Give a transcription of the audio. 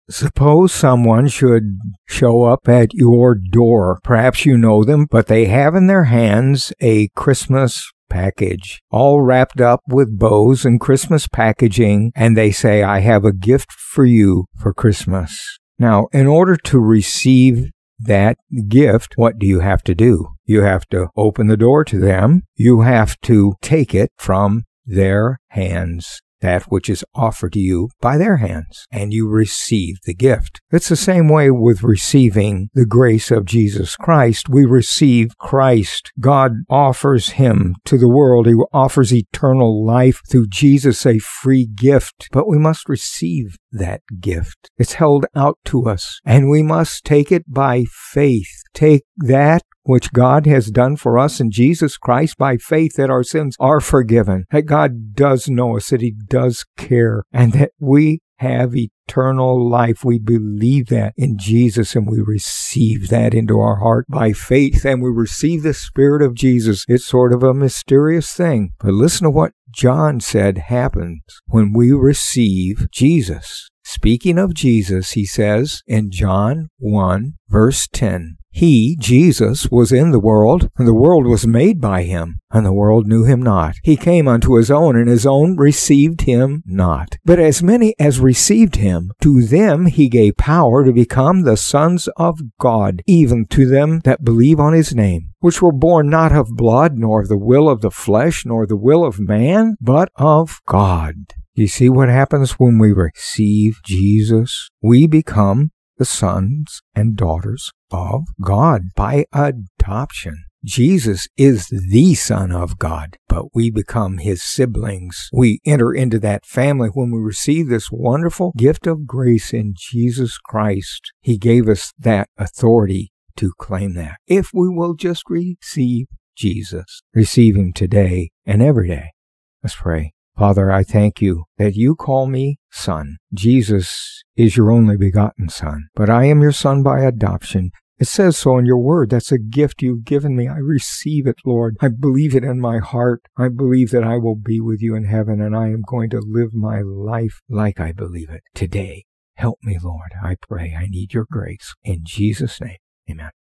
Suppose someone should show up at your door. Perhaps you know them, but they have in their hands a Christmas package, all wrapped up with bows and Christmas packaging, and they say, I have a gift for you for Christmas. Now, in order to receive that gift, what do you have to do? You have to open the door to them. You have to take it from their hands, that which is offered to you by their hands, and you receive the gift. It's the same way with receiving the grace of Jesus Christ. We receive Christ. God offers him to the world. He offers eternal life through Jesus, a free gift, but we must receive that gift. It's held out to us, and we must take it by faith. Take that which God has done for us in Jesus Christ by faith, that our sins are forgiven, that God does know us, that he does care, and that we have eternal life. We believe that in Jesus, and we receive that into our heart by faith, and we receive the Spirit of Jesus. It's sort of a mysterious thing, but listen to what John said happens when we receive Jesus. Speaking of Jesus, he says in John 1, verse 10, He, Jesus, was in the world, and the world was made by him, and the world knew him not. He came unto his own, and his own received him not. But as many as received him, to them he gave power to become the sons of God, even to them that believe on his name, which were born not of blood, nor of the will of the flesh, nor the will of man, but of God. You see what happens when we receive Jesus? We become the sons and daughters of God by adoption. Jesus is the Son of God, but we become his siblings. We enter into that family when we receive this wonderful gift of grace in Jesus Christ. He gave us that authority to claim that. If we will just receive Jesus, receive him today and every day. Let's pray. Father, I thank you that you call me son. Jesus is your only begotten Son, but I am your son by adoption. It says so in your word. That's a gift you've given me. I receive it, Lord. I believe it in my heart. I believe that I will be with you in heaven, and I am going to live my life like I believe it today. Help me, Lord. I pray. I need your grace. In Jesus' name, amen.